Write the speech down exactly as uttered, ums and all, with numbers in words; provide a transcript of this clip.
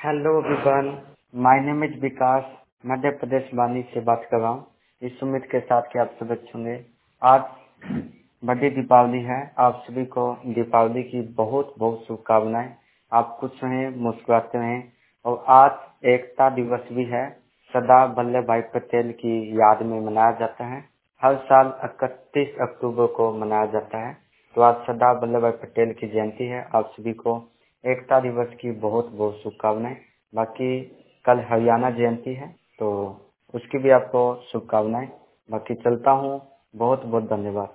Hello everyone, my name is Vikas. Madhya Pradesh Vaani से बात कर रहा हूँ, इस उम्मीद के साथ कि आप सब अच्छे होंगे। आज बड़ी दीपावली है, आप सभी को दीपावली की बहुत बहुत शुभकामनाएं। आप खुश रहें, मुस्कुराते रहें। और आज एकता दिवस भी है, सरदार वल्लभ भाई पटेल की याद में मनाया जाता है। हर साल इकतीस अक्टूबर को मनाया जाता है। तो आज सरदार वल्लभ भाई पटेल की जयंती है। आप सभी को एकता दिवस की बहुत बहुत शुभकामनाएं। बाकी कल हरियाणा जयंती है, तो उसकी भी आपको शुभकामनाएं। बाकी चलता हूँ, बहुत बहुत धन्यवाद।